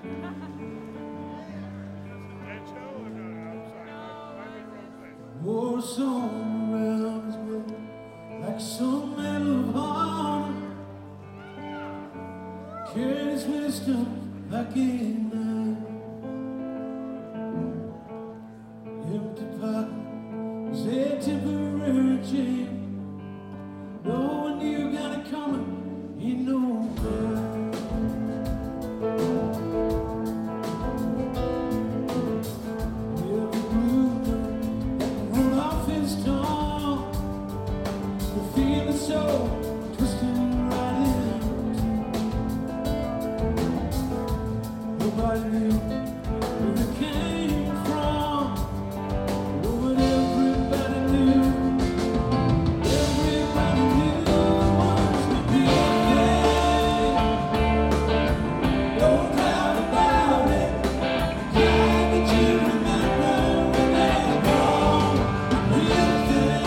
War surrounds me like some medal of honor. Carried his wisdom like a knife. Empty pocket was a temporary change. Knowing you got it coming, you know better. So twisted right in. Nobody knew where it came from. But everybody knew. Everybody knew it was the big thing. No doubt about it. Glad that you remember when they're gone. The real thing.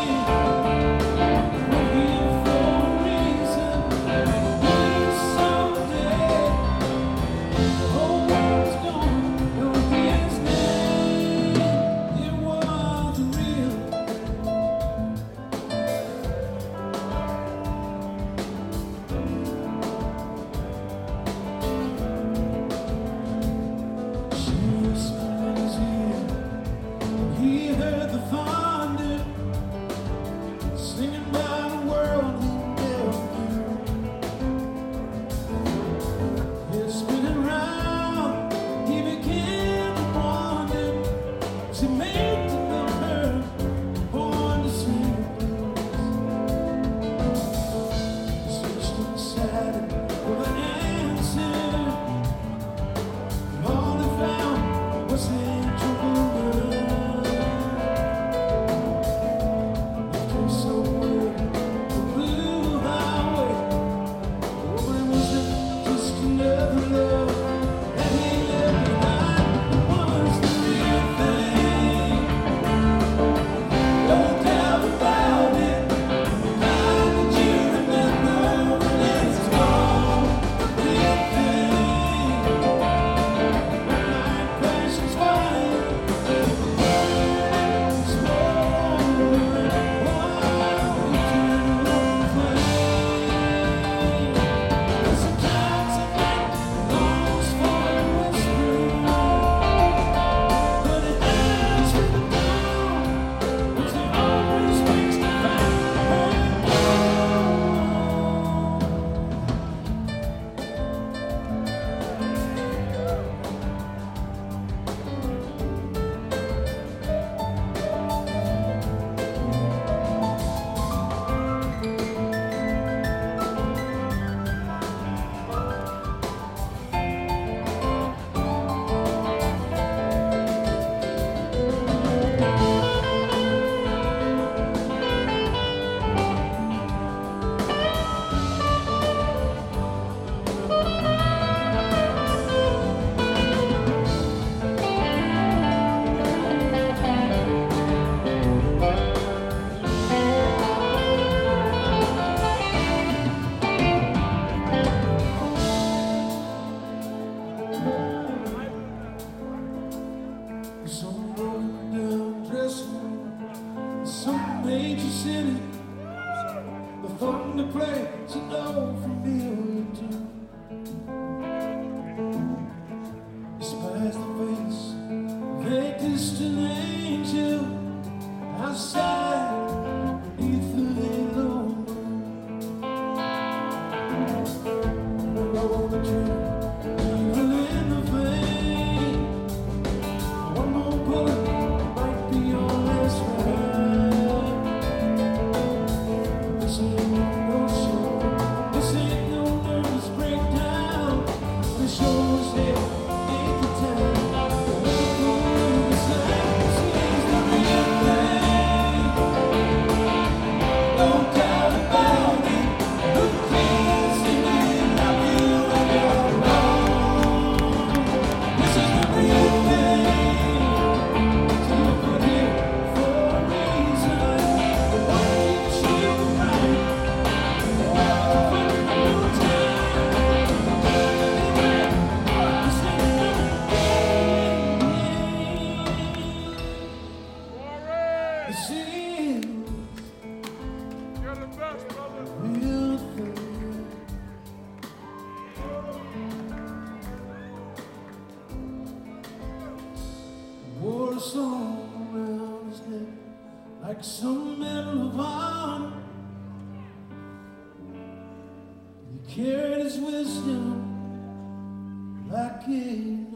He heard the thunder singing by the world he never knew. He's spinning round, he began to wonder as he made the number, born to sing the blues. Searched inside for the answer, and all they found was in trouble. Some broken down dressing room, some major city. The thunder plays an old familiar tune. Despise the face of a distant angel outside beneath the halo moon. And I want to dream, evil in the vein. One more bullet might be your last ride. This ain't no show, this ain't no nervous breakdown. This show's here, ain't the time. This is the real thing. No doubt about it. Who cares if you love you and you're some medal of honor. You carried his wisdom like a